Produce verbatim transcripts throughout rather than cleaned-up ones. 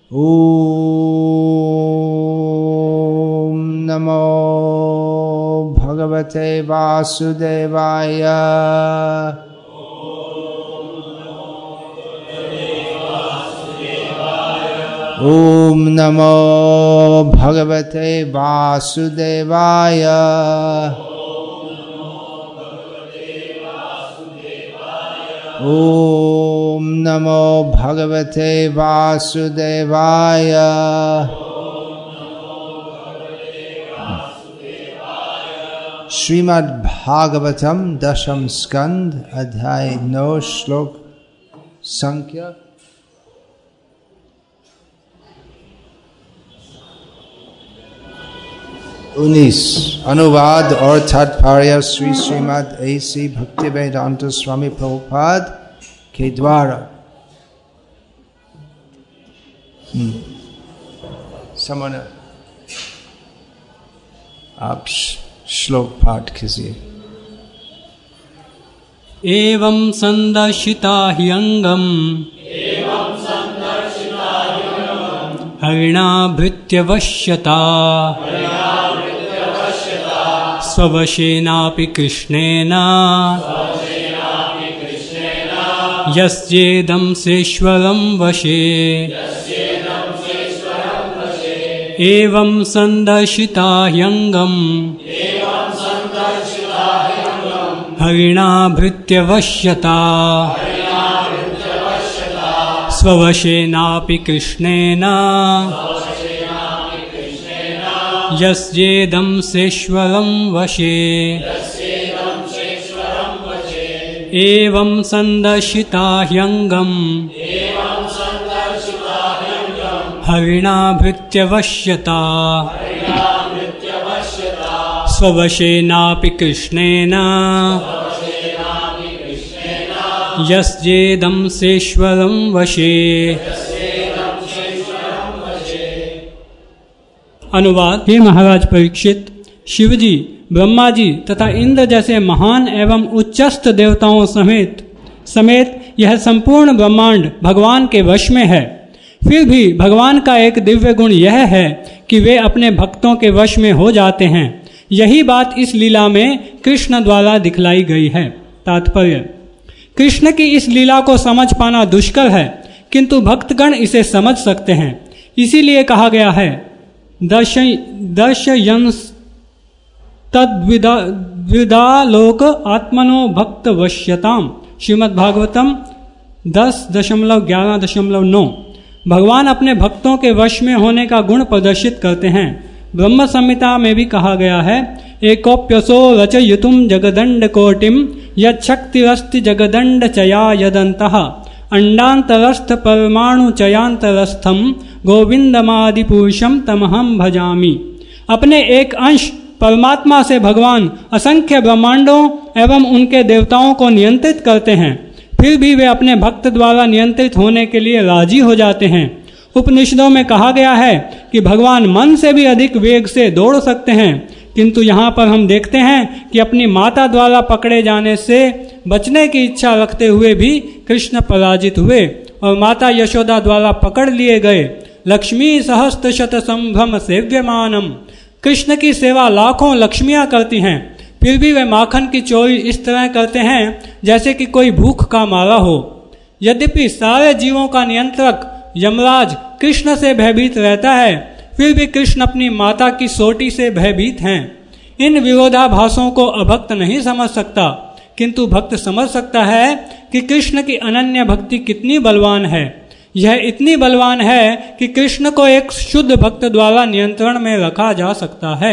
ओम नमो भगवते वासुदेवाय। ओम नमो भगवते वासुदेवाय। ओम नमो भगवते वासुदेवाय। श्रीमद् भागवतम दशम स्कंद अध्याय नौ श्लोक संख्या उन्नीस। अनुवाद और तात्पर्य श्री श्रीमद् ऐसी भक्तिवेदांत स्वामी प्रभुपाद के द्वारा। समन आप श्लोक पाठ कीजिए। एवं संदर्शिता हि अंगम हरिणाभृत्य वश्यता स्ववशेनापि कृष्णेन यस्येदं सेश्वरं वशे। एवं संदर्शिता ह्यंगम हरिणाभृत्य वश्यता स्ववशेनापि कृष्णेन यस्येदं सेश्वरं वशे। एवं संदर्शिता ह्यंगम हरिणाभृत्य वश्यता स्ववशेनापि कृष्णेन यस्येदं सेश्वरं वशे। अनुवाद। हे महाराज परीक्षित, शिवजी, ब्रह्मा जी तथा इंद्र जैसे महान एवं उच्चस्थ देवताओं समेत समेत यह संपूर्ण ब्रह्मांड भगवान के वश में है। फिर भी भगवान का एक दिव्य गुण यह है कि वे अपने भक्तों के वश में हो जाते हैं। यही बात इस लीला में कृष्ण द्वारा दिखलाई गई है। तात्पर्य। कृष्ण की इस लीला को समझ पाना दुष्कर है, किंतु भक्तगण इसे समझ सकते हैं। इसीलिए कहा गया है दर्शयंस तद्विदालोक आत्मनो भक्त वश्यताम। श्रीमद् भागवतम दस दशमलव ग्यारह दशमलव नौ। भगवान अपने भक्तों के वश में होने का गुण प्रदर्शित करते हैं। ब्रह्म संहिता में भी कहा गया है एकोप्यसो रचयितुम जगदंड कोटिम यच्छक्तिरस्ति जगदंड चया यदंतः अंडांतरस्थ परमाणु चयांतरस्थम गोविंदमादि पुरुषम तमहम भजामि। अपने एक अंश परमात्मा से भगवान असंख्य ब्रह्मांडों एवं उनके देवताओं को नियंत्रित करते हैं। फिर भी वे अपने भक्त द्वारा नियंत्रित होने के लिए राजी हो जाते हैं। उपनिषदों में कहा गया है कि भगवान मन से भी अधिक वेग से दौड़ सकते हैं, किंतु यहाँ पर हम देखते हैं कि अपनी माता द्वारा पकड़े जाने से बचने की इच्छा रखते हुए भी कृष्ण पराजित हुए और माता यशोदा द्वारा पकड़ लिए गए। लक्ष्मी सहस्त्र शत संभ्रम सेव्यमानम। कृष्ण की सेवा लाखों लक्ष्मियां करती हैं, फिर भी वे माखन की चोरी इस तरह करते हैं जैसे कि कोई भूख का मारा हो। यद्यपि सारे जीवों का नियंत्रक यमराज कृष्ण से भयभीत रहता है, फिर भी कृष्ण अपनी माता की सोटी से भयभीत हैं। इन विरोधाभासों को अभक्त नहीं समझ सकता, किंतु भक्त समझ सकता है कि कृष्ण की अनन्य भक्ति कितनी बलवान है। यह इतनी बलवान है कि कृष्ण को एक शुद्ध भक्त द्वारा नियंत्रण में रखा जा सकता है।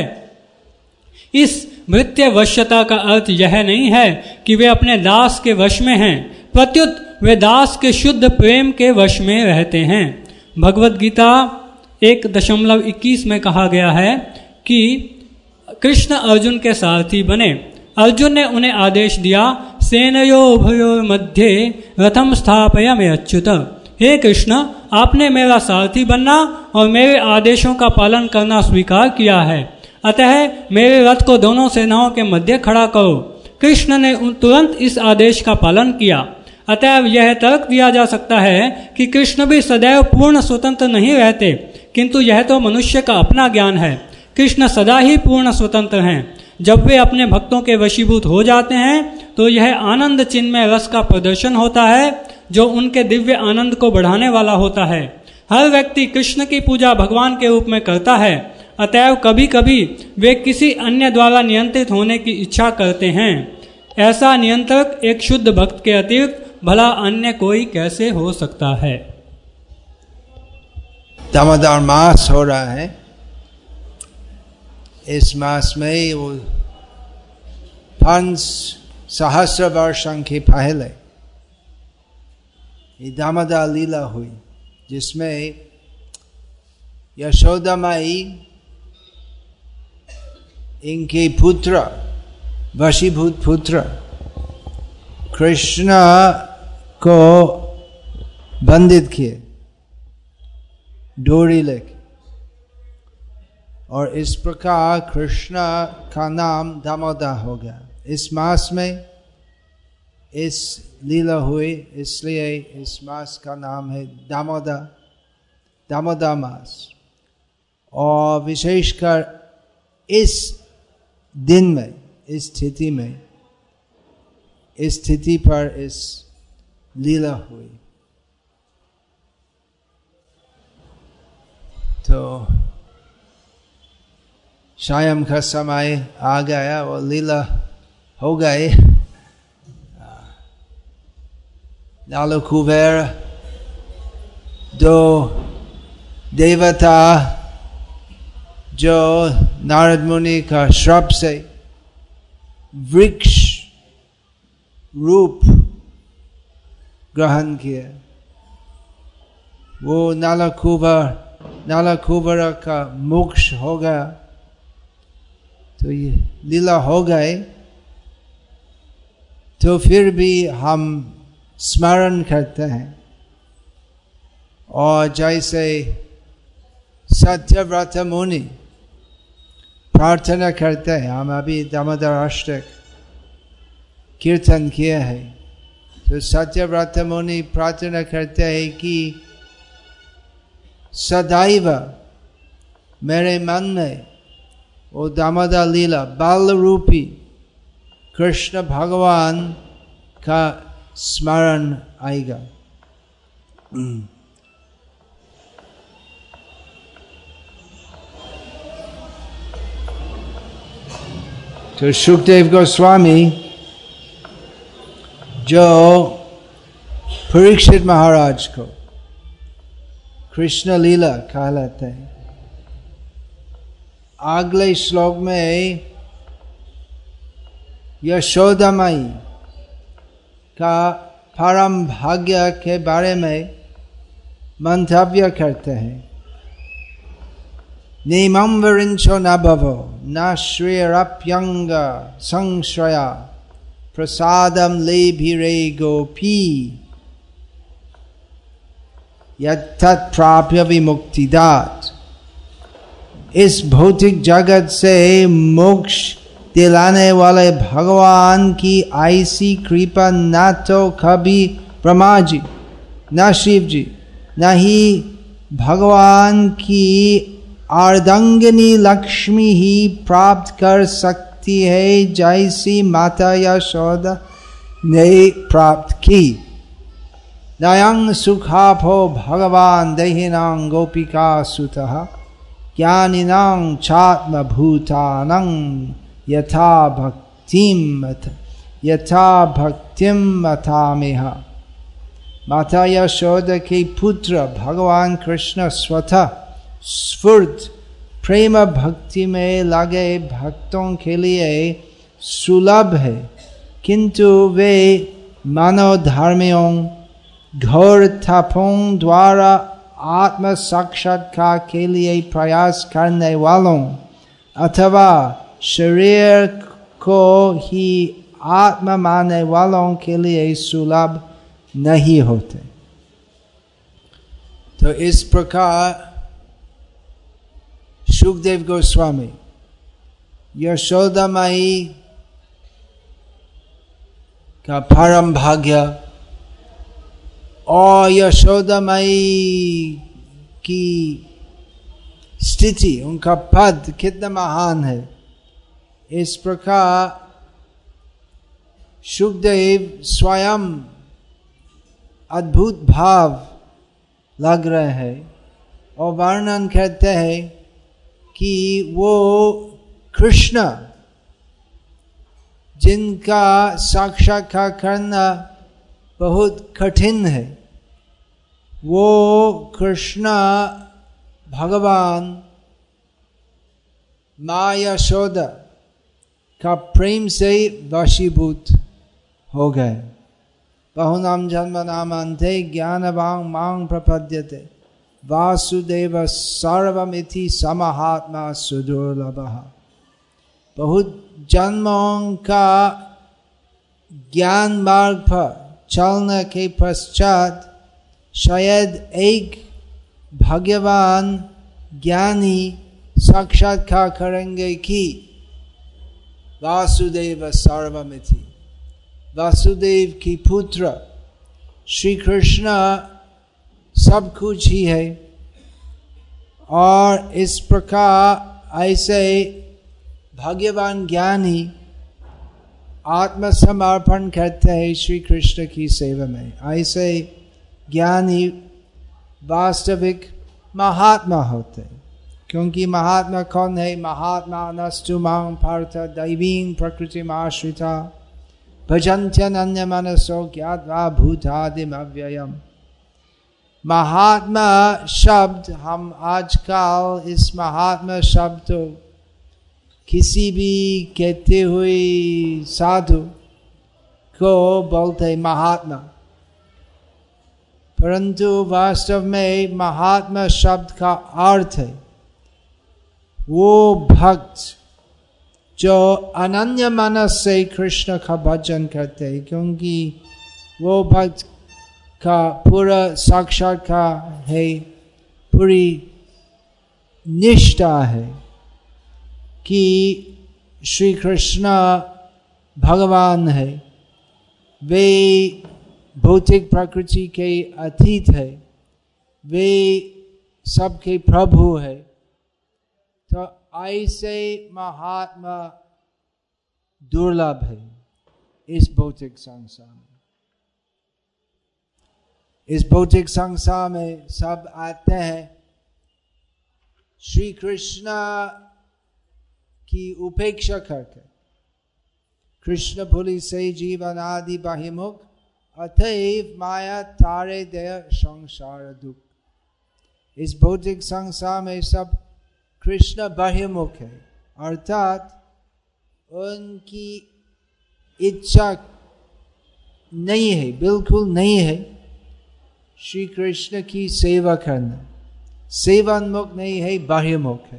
इस भृत्य वश्यता का अर्थ यह नहीं है कि वे अपने दास के वश में हैं, प्रत्युत वे दास के शुद्ध प्रेम के वश में रहते हैं। भगवद गीता एक दशमलव इक्कीस में कहा गया है कि कृष्ण अर्जुन के सारथी बने। अर्जुन ने उन्हें आदेश दिया, सेनयो उभयोर मध्ये रथम स्थापय में अच्युत। हे कृष्ण, आपने मेरा सारथी बनना और मेरे आदेशों का पालन करना स्वीकार किया है, अतः मेरे रथ को दोनों सेनाओं के मध्य खड़ा करो। कृष्ण ने तुरंत इस आदेश का पालन किया। अतएव यह तर्क दिया जा सकता है कि कृष्ण भी सदैव पूर्ण स्वतंत्र नहीं रहते, किंतु यह तो मनुष्य का अपना ज्ञान है। कृष्ण सदा ही पूर्ण स्वतंत्र हैं। जब वे अपने भक्तों के वशीभूत हो जाते हैं तो यह आनंद चिन्मय रस का प्रदर्शन होता है जो उनके दिव्य आनंद को बढ़ाने वाला होता है। हर व्यक्ति कृष्ण की पूजा भगवान के रूप में करता है, अतएव कभी कभी वे किसी अन्य द्वारा नियंत्रित होने की इच्छा करते हैं। ऐसा नियंत्रक एक शुद्ध भक्त के अतिरिक्त भला अन्य कोई कैसे हो सकता है। दामोदर मास हो रहा है। इस मास में वो पांच सहस्र वर्षों के पहले ये दामोदर लीला हुई, जिसमें यशोदा माई इनके पुत्र वशीभूत पुत्र कृष्ण को बंधित किए डोरी लेके, और इस प्रकार कृष्ण का नाम दामोदर हो गया। इस मास में इस लीला हुई, इसलिए इस मास का नाम है दामोदर दामोदर मास। और विशेषकर इस दिन में, इस स्थिति में, इस स्थिति पर इस लीला हुई। तो शायम का समय आ गया और लीला हो गए। नाल कुबेर दो देवता जो नारद मुनि का श्राप से वृक्ष रूप ग्रहण किए, वो नालकुबर नालकुबर का मोक्ष हो गया। तो ये लीला हो गए, तो फिर भी हम स्मरण करते हैं। और जैसे सत्यव्रत मुनि प्रार्थना करते हैं, हम अभी दामोदर अष्टक कीर्तन किए हैं, तो सत्यव्रत मुनि प्रार्थना करते हैं कि सदैव मेरे मन में वो दामोदर लीला बाल रूपी कृष्ण भगवान का स्मरण आएगा। तो सुखदेव गोस्वामी जो परीक्षित महाराज को कृष्ण लीला कहलाते हैं, अगले श्लोक में यशोदा माई का परम भाग्य के बारे में मंतव्य करते हैं। निमं वरिंचो न भवो न श्रेयरप्यंग संश्रया प्रसादम लेभिरे गोपी यत्तत् प्राप्य विमुक्तिदात। इस भौतिक जगत से मोक्ष दिलाने वाले भगवान की ऐसी कृपा न तो कभी ब्रह्मा जी, न शिव जी, न ही भगवान की अर्धांगिनी लक्ष्मी ही प्राप्त कर सकती है, जैसी माता यशोदा ने प्राप्त की। नयं सुखापो भगवान देहिनां गोपिका सुतः ज्ञानिनां चात्म भूतानां यथा भक्तिम यथा भक्तिम अथामिह। माता यशोदा के पुत्र भगवान कृष्ण स्वतः स्फूर्त प्रेम भक्ति में लगे भक्तों के लिए सुलभ है, किंतु वे मनोधर्मियों घोर तपों द्वारा आत्म साक्षात्कार के लिए प्रयास करने वालों अथवा शरीर को ही आत्मा मानने वालों के लिए सुलभ नहीं होते। तो इस प्रकार सुखदेव गोस्वामी यशोदा माई का परम भाग्य और यशोदामयी की स्थिति, उनका पद कितना महान है। इस प्रकार शुकदेव स्वयं अद्भुत भाव लग रहे हैं और वर्णन करते हैं कि वो कृष्ण जिनका साक्षात्कार करना बहुत कठिन है, वो कृष्ण भगवान माँ यशोदा का प्रेम से वशीभूत हो गए। बहुनाम जन्म नामान्ते ज्ञानवान् मां प्रपद्यते वासुदेव सर्वमिति समहात्मा सुदुर्लभः। बहुत जन्मों का ज्ञान मार्ग पर चलने के पश्चात शायद एक भाग्यवान ज्ञानी साक्षात्कार करेंगे कि वासुदेव सर्वमिति, वासुदेव की पुत्र श्री कृष्ण सब कुछ ही है। और इस प्रकार ऐसे भाग्यवान ज्ञानी आत्मसमर्पण करते हैं श्री कृष्ण की सेवा में। ऐसे ज्ञानी वास्तविक महात्मा होते हैं, क्योंकि महात्मा कौन है? महात्मा नस्तु मां पार्थ दैवीं प्रकृतिम् आश्रिता भजन्त्यनन्य मनसो ज्ञात्वा भूतादिम अव्ययम्। महात्मा शब्द हम आजकल इस महात्मा शब्द तो किसी भी कहते हुए साधु को बोलते महात्मा, परंतु वास्तव में महात्मा शब्द का अर्थ है वो भक्त जो अनन्य मनस से कृष्ण का भजन करते हैं, क्योंकि वो भक्त का पूरा साक्षात्कार है, पूरी निष्ठा है कि श्री कृष्ण भगवान है, वे भौतिक प्रकृति के अतीत है, वे सबके प्रभु है। तो ऐसे महात्मा दुर्लभ है इस भौतिक संसार में। इस भौतिक संसार में सब आते हैं श्री कृष्ण की उपेक्षा करके, कृष्ण भूलि से जीवन आदि बहिमुख अतएव माया तारे दया संसार दुख। इस भौतिक संसार में सब कृष्ण बहिमुख है, अर्थात उनकी इच्छा नहीं है, बिल्कुल नहीं है श्री कृष्ण की सेवा करना। सेवान्मुख नहीं है, बहिमुख है।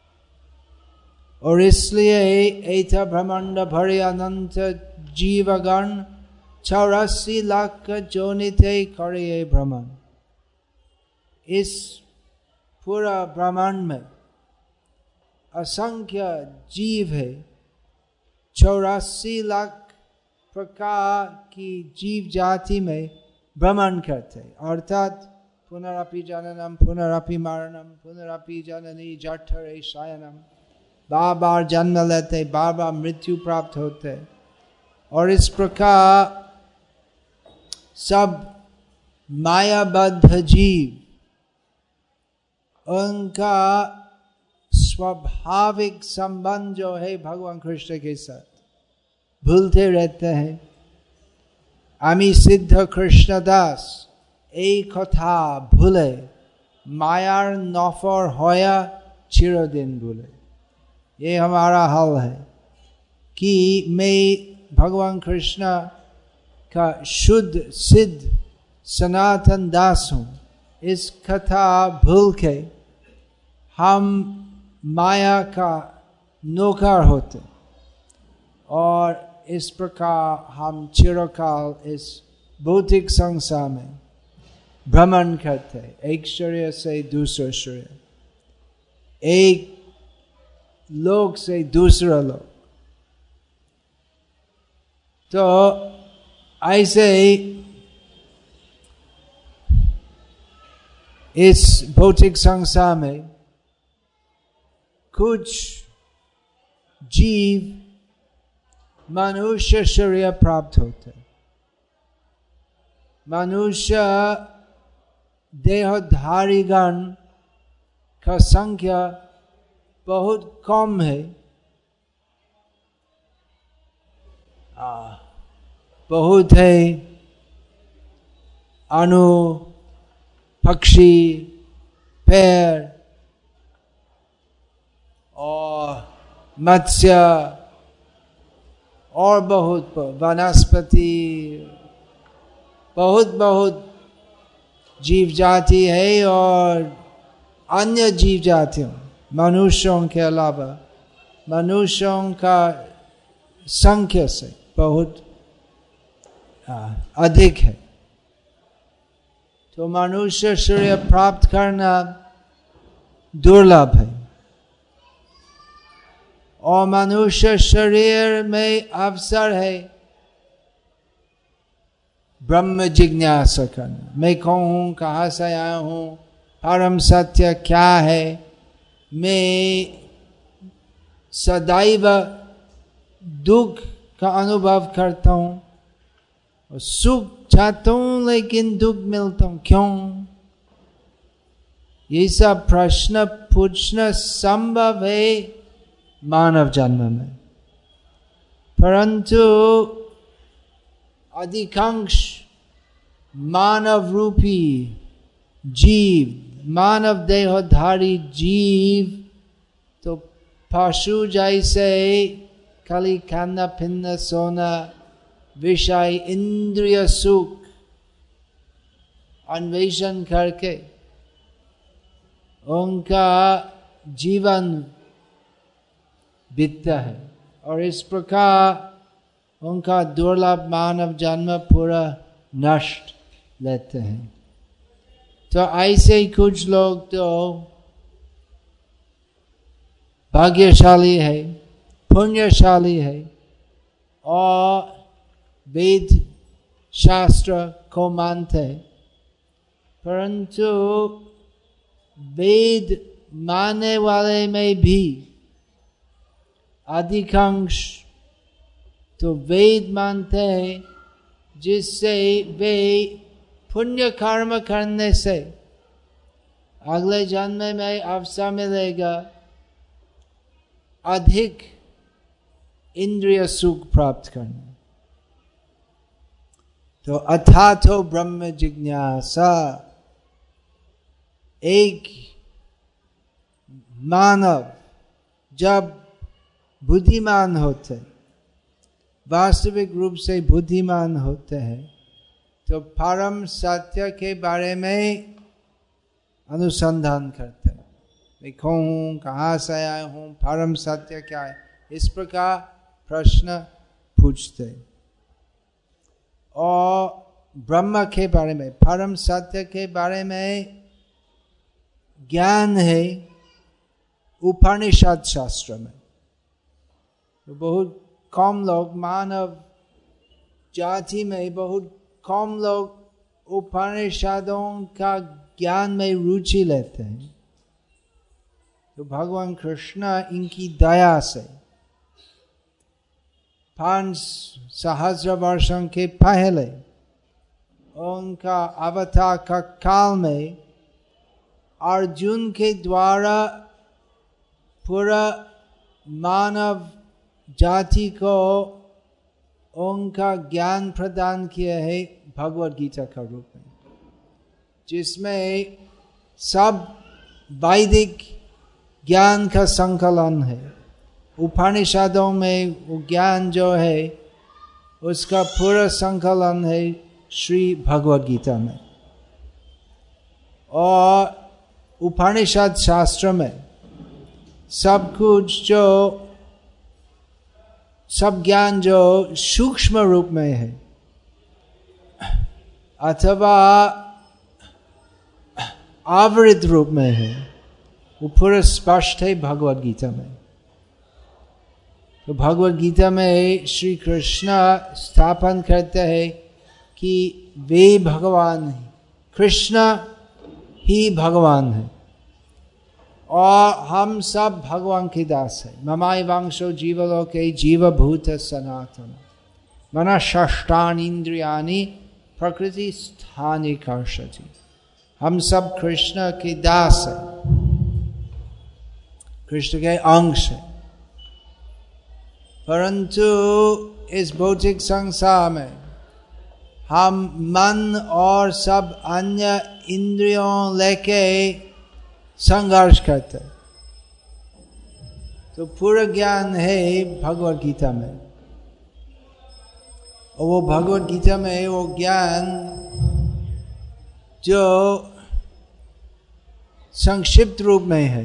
और इसलिए ऐथा ब्रह्मांड भरे अनंत जीवगण चौरासी लाख जोनिते करे भ्रमण। इस पूरा ब्रह्मांड में असंख्य जीव है, चौरासी लाख प्रकार की जीव जाति में भ्रमण करते, अर्थात पुनरपि जननम पुनरपि मरणम पुनरपि जननी जठरे शयनम, बार बार जन्म लेते, बार बार मृत्यु प्राप्त होते। और इस प्रकार सब मायाबद्ध जीव उनका स्वाभाविक संबंध जो है भगवान कृष्ण के साथ भूलते रहते हैं। आमी सिद्ध कृष्णदास এই কথা ভুলে मायार नौफर होया चिरदिन भूले। ये हमारा हाल है कि मैं भगवान कृष्ण का शुद्ध सिद्ध सनातन दास हूँ। इस कथा भूल के हम माया का नौकर होते और इस प्रकार हम चिरकाल इस भौतिक संसार में भ्रमण करते, एक शरीर से दूसरे शरीर, एक लोक से दूसरा लोक। तो ऐसे इस भौतिक संसार में कुछ जीव मनुष्य शरीर प्राप्त होते, मनुष्य देहधारीगण का संख्या बहुत कम है। आ, बहुत है अणु, पक्षी, पेड़ और मत्स्य और बहुत वनस्पति, बहुत बहुत जीव जाति है। और अन्य जीव जातियों मनुष्यों के अलावा मनुष्यों का संख्या से बहुत अधिक है। तो मनुष्य शरीर प्राप्त करना दुर्लभ है और मनुष्य शरीर में अवसर है ब्रह्म जिज्ञासा करना। मैं कौन हूँ, कहाँ से आया हूँ, परम सत्य क्या है। मैं सदैव दुख का अनुभव करता हूँ और सुख चाहता हूँ लेकिन दुख मिलता हूँ, क्यों? ये सब प्रश्न पूछना संभव है मानव जन्म में, परंतु अधिकांश मानव रूपी जीव, मानव देहधारी जीव तो पशु जैसे खाली खाना पीना सोना विषय इंद्रिय सुख अन्वेषण करके उनका जीवन बीतता है और इस प्रकार उनका दुर्लभ मानव जन्म पूरा नष्ट लेते हैं। तो ऐसे ही कुछ लोग तो भाग्यशाली है, पुण्यशाली है और वेद शास्त्र को मानते हैं, परंतु वेद मानने वाले में भी अधिकांश तो वेद मानते हैं जिससे वे पुण्य कर्म करने से अगले जन्म में अवसर मिलेगा अधिक इंद्रिय सुख प्राप्त करने। तो अथातो ब्रह्म जिज्ञासा, एक मानव जब बुद्धिमान होते, वास्तविक रूप से बुद्धिमान होते हैं, तो परम सत्य के बारे में अनुसंधान करते हैं। मैं कौन हूँ, कहाँ से आया हूँ, परम सत्य क्या है, इस प्रकार प्रश्न पूछते और ब्रह्म के बारे में, परम सत्य के बारे में ज्ञान है उपनिषद शास्त्र में। तो बहुत कम लोग, मानव जाति में बहुत कम लोग उपनिषदों का ज्ञान में रुचि लेते हैं। तो भगवान कृष्ण इनकी दया से पांच सहस्र वर्षों के पहले उनका अवतार का काल में अर्जुन के द्वारा पूरा मानव जाति को उनका ज्ञान प्रदान किया है भगवद गीता का रूप में, जिसमें सब वैदिक ज्ञान का संकलन है। उपनिषदों में वो ज्ञान जो है उसका पूरा संकलन है श्री भगवद गीता में। और उपनिषद शास्त्र में सब कुछ जो सब ज्ञान जो सूक्ष्म रूप में है अथवा आवृत रूप में है, वो पूरा स्पष्ट है भगवद गीता में। तो भगवद गीता में श्री कृष्ण स्थापन करते हैं कि वे भगवान हैं, कृष्ण ही भगवान है और हम सब भगवान के दास है। ममाय वांशो जीवलोके जीवभूत सनातन मना षष्ठानि इंद्रियाणि प्रकृति स्थानि कर्षति। हम सब कृष्ण के दास है, कृष्ण के अंश है, परंतु इस भौतिक संसार में हम मन और सब अन्य इंद्रियों लेके संघर्ष करते। तो पूरा ज्ञान है भगवत गीता में, और वो भगवत गीता में वो ज्ञान जो संक्षिप्त रूप में है,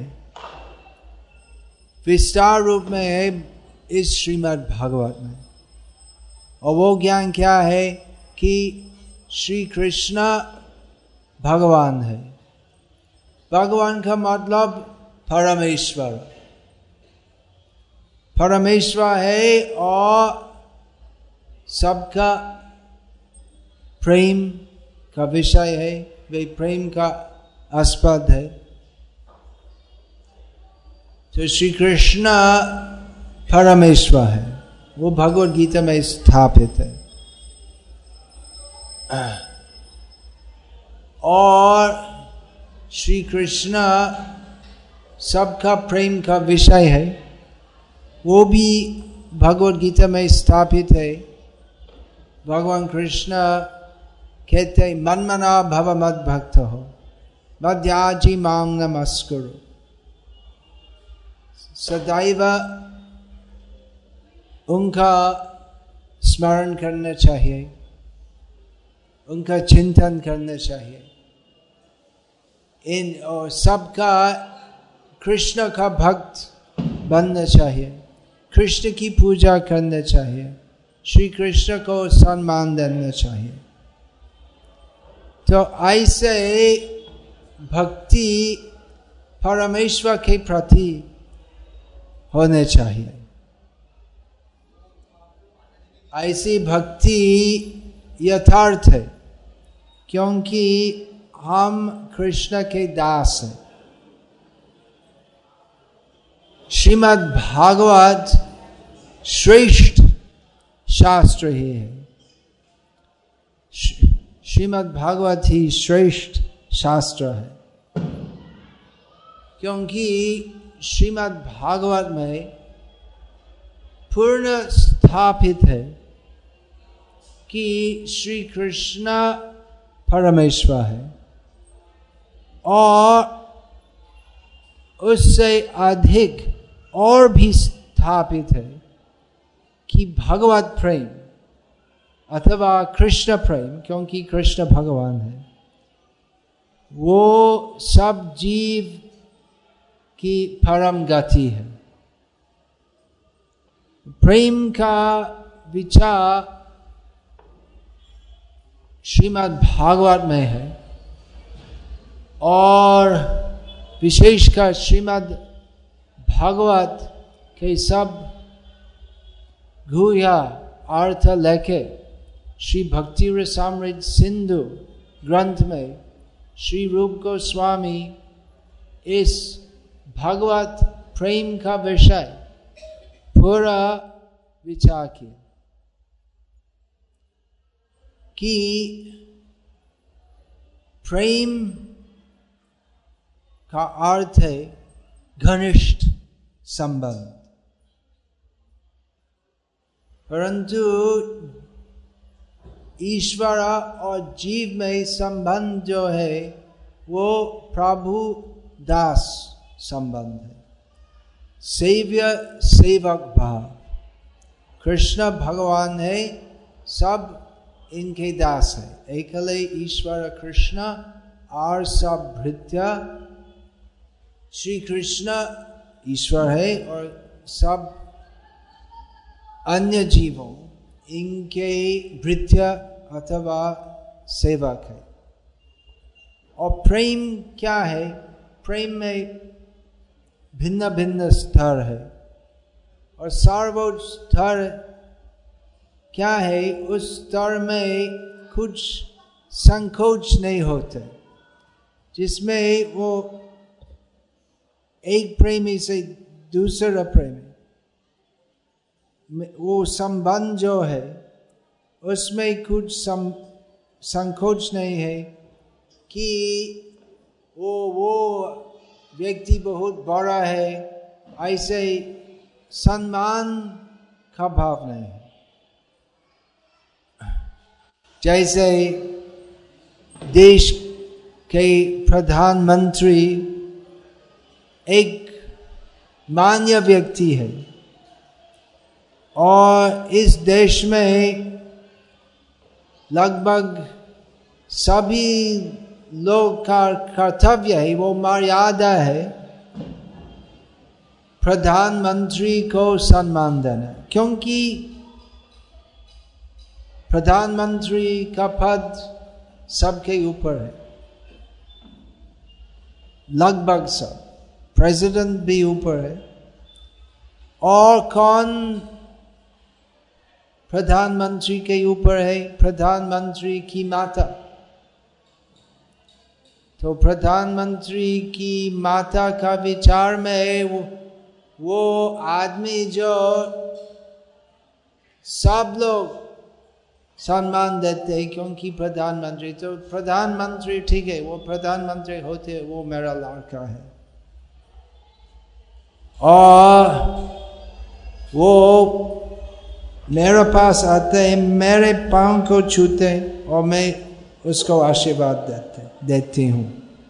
विस्तार रूप में है इस श्रीमद् भागवत में। और वो ज्ञान क्या है कि श्री कृष्ण भगवान है। भगवान का मतलब परमेश्वर, परमेश्वर है और सबका प्रेम का विषय है, वे प्रेम का आस्पद है। तो श्री कृष्ण परमेश्वर है, वो भगवद गीता में स्थापित है। और श्री कृष्ण सबका प्रेम का विषय है, वो भी भगवद गीता में स्थापित है। भगवान कृष्ण कहते मनमना भव मद भक्त हो मद्याजी मांग नमस्कुरु। सदैव उनका स्मरण करना चाहिए, उनका चिंतन करना चाहिए। इन और सबका कृष्ण का भक्त बनना चाहिए, कृष्ण की पूजा करना चाहिए, श्री कृष्ण को सम्मान देना चाहिए। तो ऐसे भक्ति परमेश्वर के प्रति होने चाहिए। ऐसी भक्ति यथार्थ है, क्योंकि हम कृष्ण के दास हैं। श्रीमद् भागवत श्रेष्ठ शास्त्र ही है, श्रीमद् भागवत ही श्रेष्ठ शास्त्र है, क्योंकि श्रीमद् भागवत में पूर्ण स्थापित है कि श्री कृष्ण परमेश्वर है, और उससे अधिक और भी स्थापित है कि भगवत प्रेम अथवा कृष्ण प्रेम, क्योंकि कृष्ण भगवान है, वो सब जीव की परम गति है। प्रेम का विचार श्रीमद् भागवत में है, और विशेषकर श्रीमद् भागवत के सब गुह्य अर्थ लेके श्री भक्ति रसामृत सिंधु ग्रंथ में श्री रूप गोस्वामी इस भगवत प्रेम का विषय पूरा विचार किया कि प्रेम का अर्थ है घनिष्ठ संबंध, परंतु ईश्वर और जीव में संबंध जो है वो प्रभु दास संबंध है, सेव्य सेवक भाव। कृष्ण भगवान है, सब इनके दास है। एकले ईश्वर कृष्ण और सब भृत्य। श्री कृष्ण ईश्वर है और सब अन्य जीवों इनके भृत्य अथवा सेवक है। और प्रेम क्या है? प्रेम में भिन्न भिन्न स्तर है, और सर्वोच्च स्तर क्या है? उस स्तर में कुछ संकोच नहीं होते। जिसमें वो एक प्रेमी से दूसरा प्रेमी वो संबंध जो है उसमें कुछ सम, संकोच नहीं है कि वो वो व्यक्ति बहुत बड़ा है, ऐसे सम्मान का भाव नहीं है। जैसे देश के प्रधानमंत्री एक मान्य व्यक्ति है और इस देश में लगभग सभी लोग का कर्तव्य है, वो मर्यादा है प्रधानमंत्री को सम्मान देना, क्योंकि प्रधानमंत्री का पद सबके ऊपर है, लगभग सब, प्रेसिडेंट भी ऊपर है। और कौन प्रधानमंत्री के ऊपर है? प्रधानमंत्री की माता। तो प्रधानमंत्री की माता का विचार में वो, वो आदमी जो सब लोग सम्मान देते हैं क्योंकि प्रधानमंत्री, तो प्रधानमंत्री ठीक है, वो प्रधानमंत्री होते हैं, वो मेरा लड़का है और वो मेरे पास आते हैं, मेरे पाँव को छूते और मैं उसको आशीर्वाद देते देती हूँ।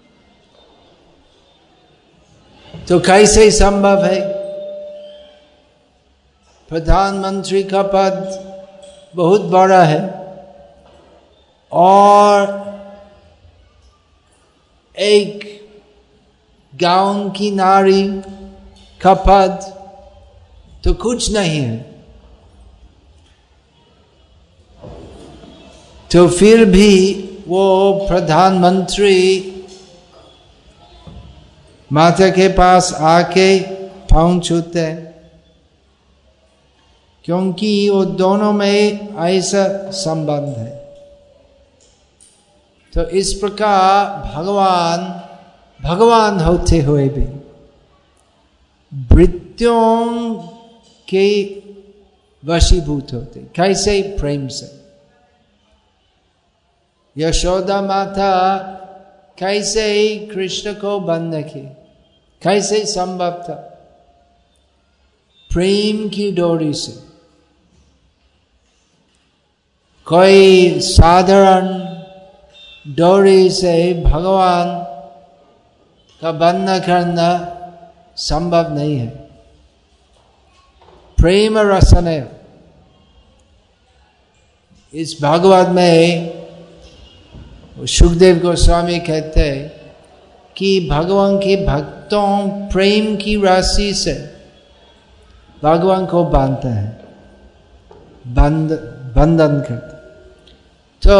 तो कैसे संभव है? प्रधानमंत्री का पद बहुत बड़ा है और एक गांव की नारी का पद तो कुछ नहीं है। तो फिर भी वो प्रधानमंत्री माता के पास आके पाँव छूते हैं क्योंकि वो दोनों में ऐसा संबंध है। तो इस प्रकार भगवान भगवान होते हुए भी वृत्तियों के वशीभूत होते। कैसे? प्रेम से। यशोदा माता कैसे कृष्ण को बंद रखी? कैसे संभव था? प्रेम की डोरी से। कोई साधारण डोरी से भगवान का बंधन करना संभव नहीं है। प्रेम रसन है। इस भागवत में सुखदेव गोस्वामी कहते हैं कि भगवान के भक्तों प्रेम की राशि से भगवान को बांधते हैं, बंद बंधन करते। तो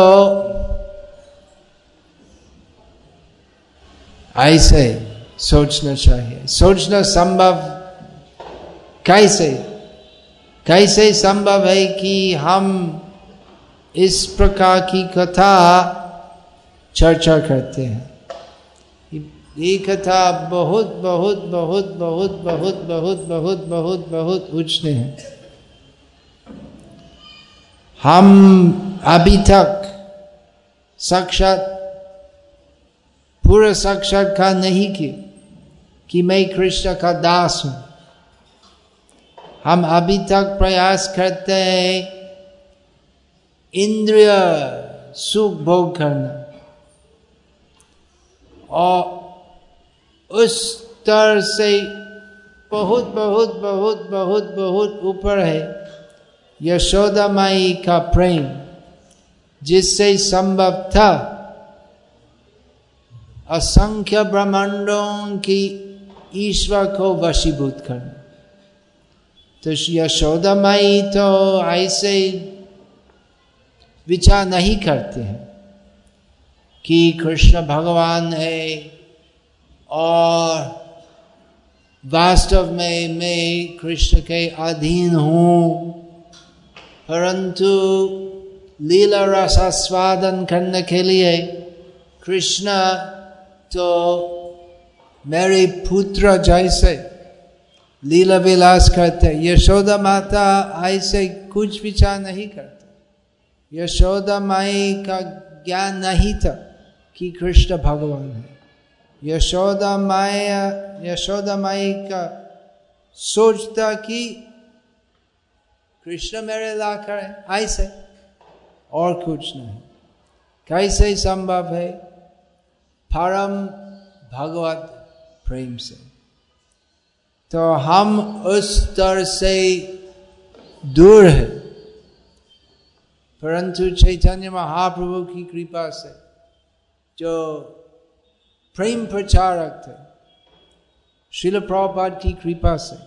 ऐसे सोचना चाहिए। सोचना संभव कैसे कैसे संभव है कि हम इस प्रकार की कथा चर्चा करते हैं। ये कथा बहुत बहुत बहुत बहुत बहुत बहुत बहुत बहुत बहुत उच्च है। हम अभी तक साक्षात पूरा साक्षात्कार नहीं की कि मैं कृष्ण का दास हूं। हम अभी तक प्रयास करते हैं इंद्रिय सुख भोग करना और उस स्तर से बहुत बहुत बहुत बहुत बहुत ऊपर है यशोदा माई का प्रेम, जिससे संभव था असंख्य ब्रह्मांडों की ईश्वर को वशीभूत करना। तो यशोदा माई तो ऐसे विचार नहीं करते हैं कि कृष्ण भगवान है और वास्तव में मैं कृष्ण के अधीन हूँ, परंतु लीला रस आस्वादन करने के लिए कृष्ण तो मेरे पुत्र जैसे लीला विलास करते, यशोदा माता ऐसे कुछ विचार नहीं करते। यशोदा माई का ज्ञान नहीं था कि कृष्ण भगवान है। यशोदा माया यशोदा माई का सोचता कि कृष्ण मेरे लाकर है, ऐसे और कुछ नहीं। कैसे संभव है? परम भगवत प्रेम से। तो हम उस स्तर से दूर है, परंतु चैतन्य महाप्रभु की कृपा से जो प्रेम प्रचारक थे, श्रील प्रभुपाद की कृपा से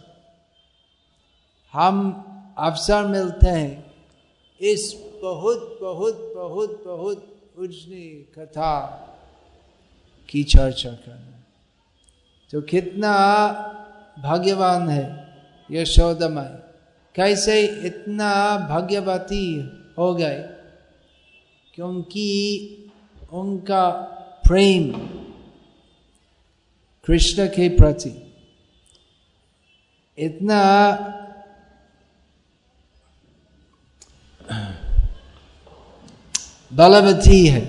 हम अवसर मिलते हैं इस बहुत बहुत बहुत बहुत उजनी कथा की चर्चा करना। तो कितना भाग्यवान है यशोदा माई, कैसे इतना भाग्यवती हो गए, क्योंकि उनका प्रेम कृष्ण के प्रति इतना बलवती है।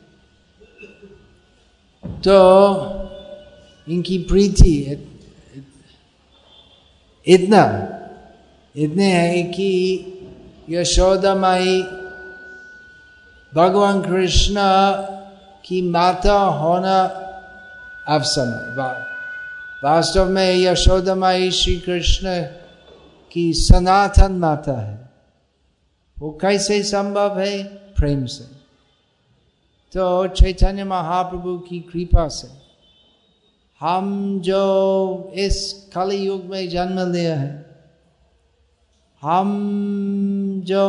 तो इनकी प्रीति इतना इतने है कि यशोदा माई भगवान कृष्ण की माता होना अवसर है। वास्तव में यशोदा माई श्री कृष्ण की सनातन माता है। वो कैसे संभव है? प्रेम से। तो चैतन्य महाप्रभु की कृपा से हम जो इस कलि युग में जन्म लिया है, हम जो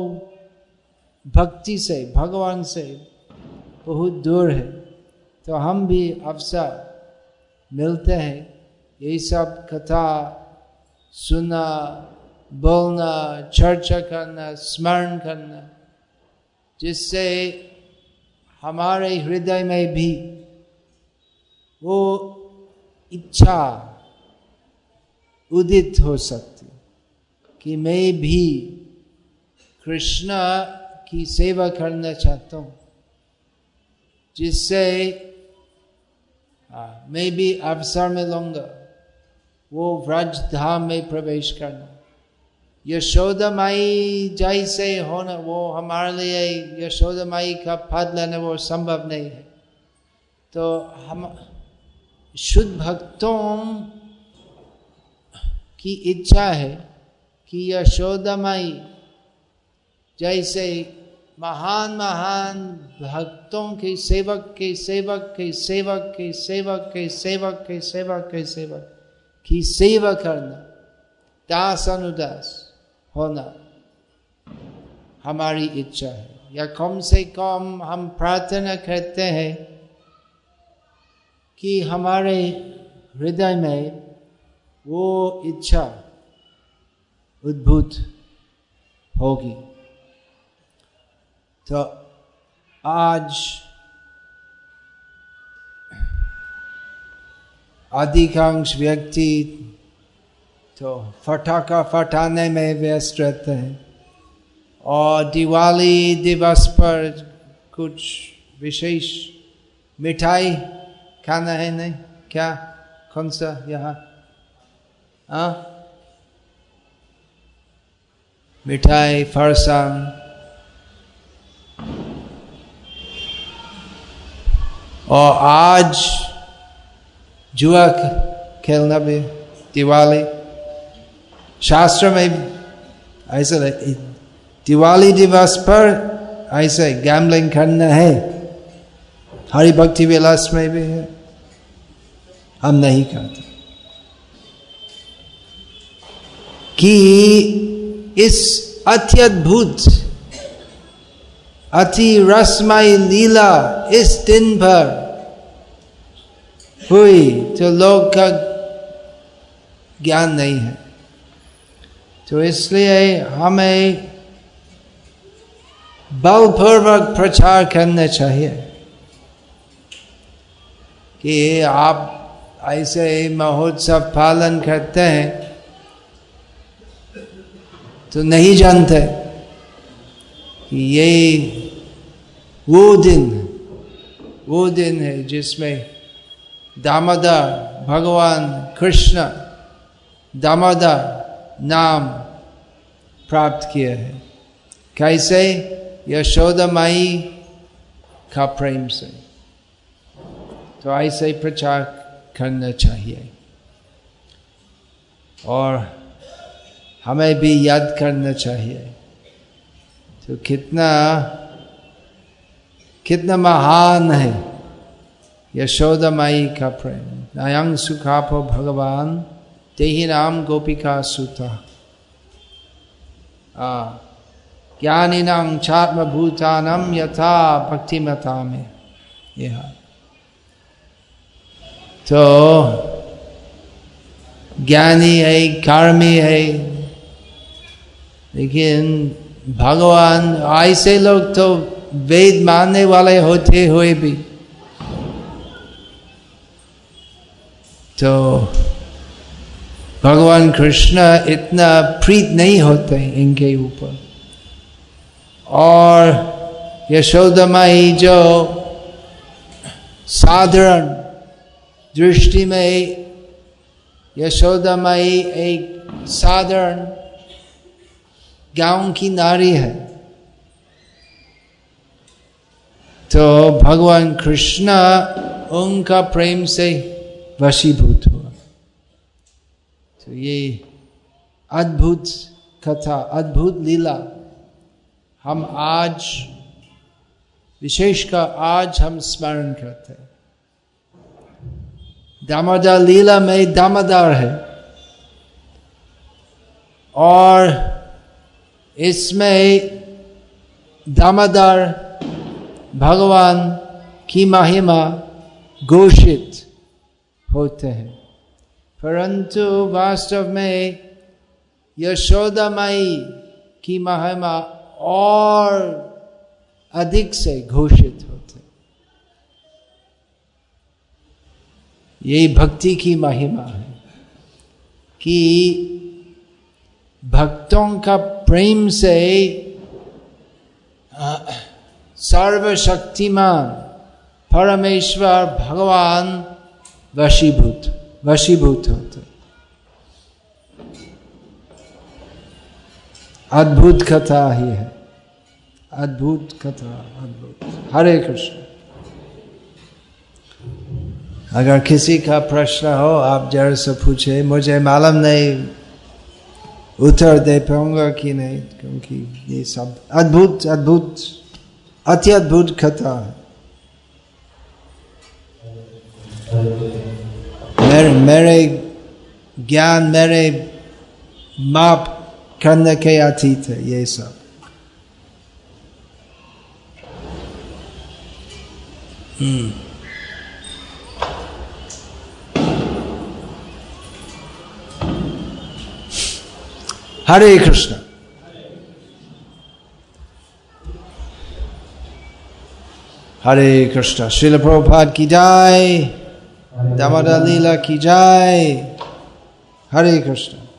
भक्ति से भगवान से बहुत दूर है, तो हम भी अवसर मिलते हैं ये सब कथा सुना, बोलना, चर्चा करना, स्मरण करना, जिससे हमारे हृदय में भी वो इच्छा उदित हो सकती कि मैं भी कृष्ण की सेवा करना चाहता हूँ, जिससे मैं भी अवसर मिलूंगा वो व्रज धाम में प्रवेश करना। यशोदा माई जैसे होना वो हमारे लिए, यशोदा माई का पद लेना वो संभव नहीं है। तो हम शुद्ध भक्तों की इच्छा है कि यशोदा माई जैसे महान महान भक्तों के सेवक के सेवक के सेवक के सेवक के सेवक के सेवक के सेवक की सेवा करना, दास अनुदास होना हमारी इच्छा है। या कम से कम हम प्रार्थना करते हैं कि हमारे हृदय में वो इच्छा उद्भूत होगी। तो आज अधिकांश व्यक्ति तो फटाका फटाने में व्यस्त रहते हैं और दिवाली दिवस पर कुछ विशेष मिठाई खाना है, नहीं क्या? कौन सा यहाँ हाँ मिठाई, फरसान, और आज जुआ खेलना भी दिवाली। शास्त्र में ऐसा दिवाली दिवस पर ऐसे गैम्बलिंग करना है, हरि भक्ति विलास में भी है, हम नहीं करते। कि इस अत्यद्भुत अति रसमय लीला इस दिन पर हुई तो लोग का ज्ञान नहीं है। तो इसलिए हमें बलपूर्वक प्रचार करना चाहिए। कि आप ऐसे महोत्सव पालन करते हैं तो नहीं जानते कि ये वो दिन वो दिन है जिसमें दामोदर भगवान कृष्ण दामोदर नाम प्राप्त किया है। कैसे? यशोदा माई का प्रेम से। तो ऐसे प्रचार करना चाहिए और हमें भी याद करना चाहिए तो कितना कितना महान है यशोदा माई का प्रेम। अयं सुखापो भगवान तेहि नाम गोपिका सुता ज्ञानिनां चात्म भूतानम यथा भक्तिमता में। यह तो ज्ञानी है, कर्मी है, लेकिन भगवान ऐसे लोग तो वेद मानने वाले होते हुए भी तो भगवान कृष्ण इतना प्रीत नहीं होते इनके ऊपर। और यशोदा माई जो साधारण दृष्टि में यशोदा माई एक साधारण गांव की नारी है, तो भगवान कृष्ण उनका प्रेम से वशीभूत हुआ। तो ये अद्भुत कथा, अद्भुत लीला हम आज विशेषकर आज हम स्मरण करते हैं। दामोदर लीला में दामोदर है और इसमें दामोदर भगवान की महिमा घोषित होते हैं, परंतु वास्तव में यशोदा माई की महिमा और अधिक से घोषित होते। ये भक्ति की महिमा है कि भक्तों का प्रेम से सर्वशक्तिमान परमेश्वर भगवान वशीभूत वशीभूत होते। अद्भुत कथा ही है, अद्भुत कथा, अद्भुत। हरे कृष्ण। अगर किसी का प्रश्न हो आप जरा से पूछे, मुझे मालूम नहीं उत्तर दे पाऊंगा कि नहीं, क्योंकि ये सब अद्भुत अद्भुत अति अद्भुत कथा है। मेरे मेरे ज्ञान मेरे माप करने के अतीत है ये सब। हम्म हरे कृष्ण। हरे कृष्ण। श्रील प्रभुपाद की जय, दामोदर लीला की जय। हरे कृष्ण।